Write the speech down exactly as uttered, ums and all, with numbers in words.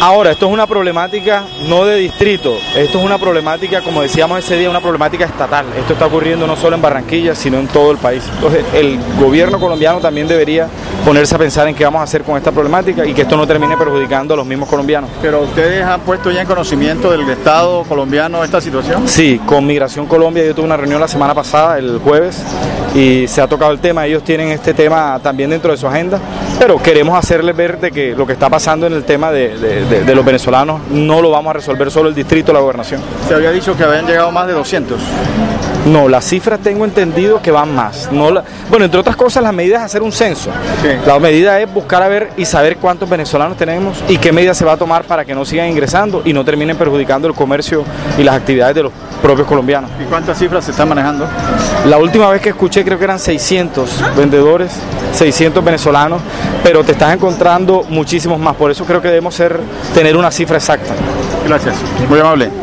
Ahora, esto es una problemática no de distrito, esto es una problemática, como decíamos ese día, una problemática estatal. Esto está ocurriendo no solo en Barranquilla, sino en todo el país. Entonces, el gobierno colombiano también debería ponerse a pensar en qué vamos a hacer con esta problemática y que esto no termine perjudicando a los mismos colombianos. ¿Pero ustedes han puesto ya en conocimiento del Estado colombiano esta situación? Sí, con Migración Colombia yo tuve una reunión la semana pasada, el jueves, y se ha tocado el tema. Ellos tienen este tema también dentro de su agenda, pero queremos hacerles ver de que lo que está pasando en el tema de, de, de, de los venezolanos no lo vamos a resolver solo el distrito o la gobernación. Se había dicho que habían llegado más de doscientos. No, las cifras tengo entendido que van más. No la, bueno, entre otras cosas, las medidas es hacer un censo. Sí. La medida es buscar a ver y saber cuántos venezolanos tenemos y qué medidas se va a tomar para que no sigan ingresando y no terminen perjudicando el comercio y las actividades de los propios colombianos. ¿Y cuántas cifras se están manejando? La última vez que escuché creo que eran seiscientos vendedores, seiscientos venezolanos, pero te estás encontrando muchísimos más. Por eso creo que debemos ser, tener una cifra exacta. Gracias, muy amable.